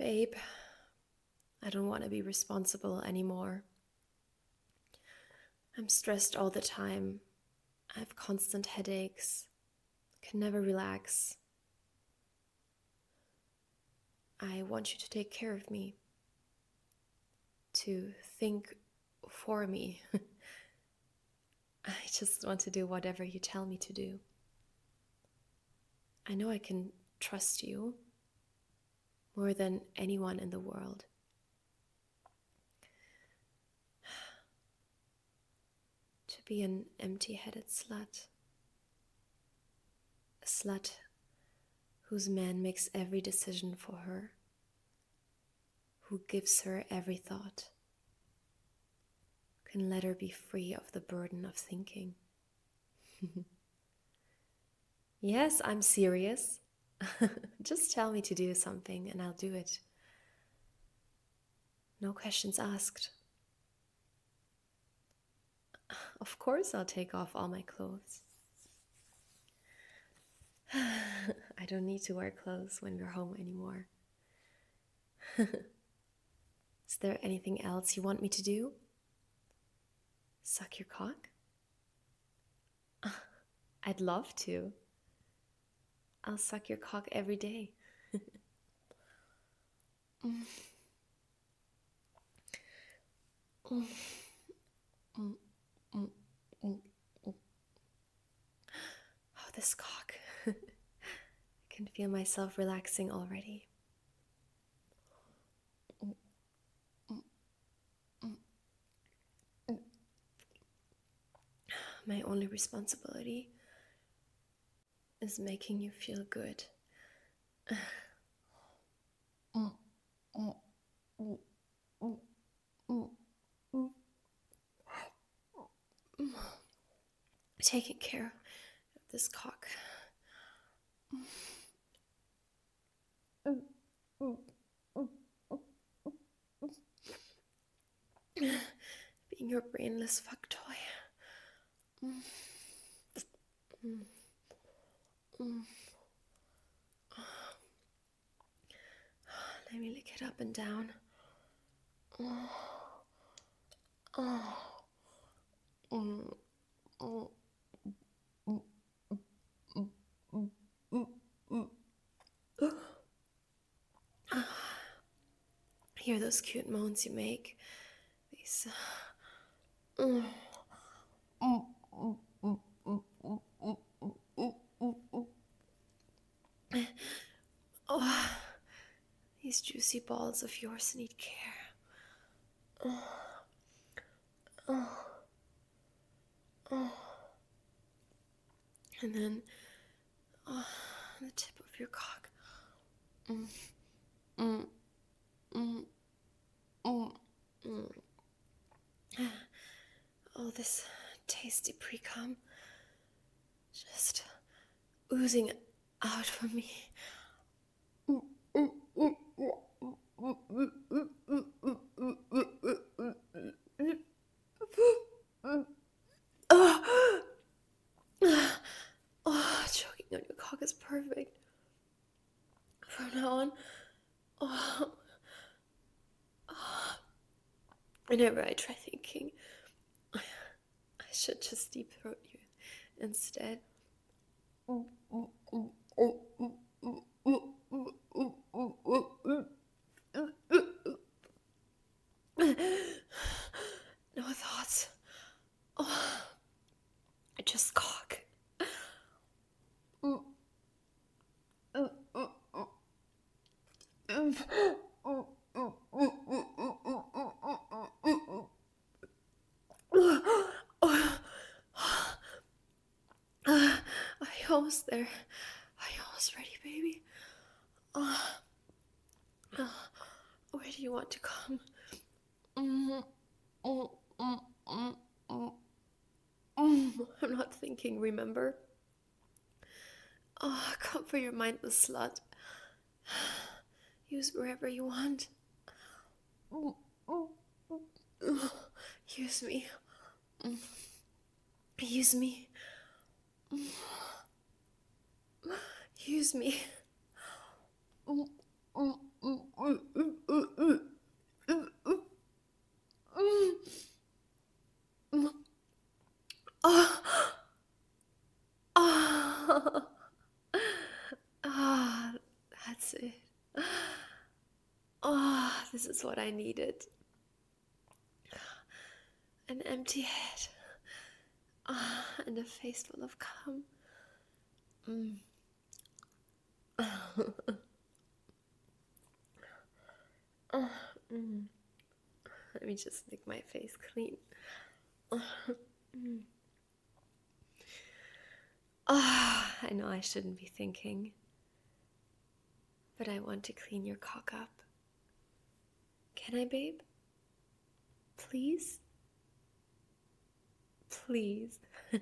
Babe, I don't want to be responsible anymore. I'm stressed all the time. I have constant headaches. Can never relax. I want you to take care of me. To think for me. I just want to do whatever you tell me to do. I know I can trust you more than anyone in the world. To be an empty-headed slut. A slut whose man makes every decision for her, who gives her every thought, can let her be free of the burden of thinking. Yes, I'm serious. Just tell me to do something and I'll do it. No questions asked. Of course I'll take off all my clothes. I don't need to wear clothes when we're home anymore. Is there anything else you want me to do? Suck your cock? I'd love to. I'll suck your cock every day. Oh, this cock. I can feel myself relaxing already. My only responsibility is making you feel good. Taking care of this cock. Being your brainless fuck toy. Let me lick it up and down. Hear those cute moans you make. These. Oh, these juicy balls of yours need care. And then the tip of your cock. All this tasty pre-cum just oozing out from me. Choking on your cock is perfect. From now on, whenever I try thinking, I should just deep throat you instead. No thoughts. Just cock. Are you almost there? Are you almost ready, baby? Where do you want to come? I'm not thinking, remember? Come for your mindless slut. Use wherever you want. Use me. Use me. Use me. Oh, oh, ah, that's it. Oh, this is what I needed. An empty head. Ah, and a face full of cum. Mm. Oh, mm. Let me just lick my face clean. Ah, I know I shouldn't be thinking, but I want to clean your cock up. Can I, babe? Please? Please.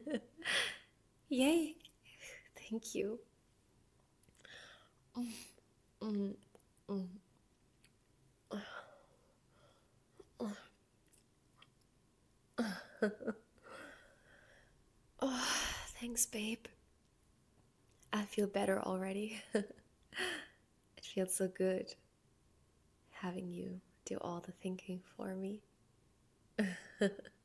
Yay. Thank you. Mm, mm. Oh, thanks, babe. I feel better already. It feels so good having you do all the thinking for me.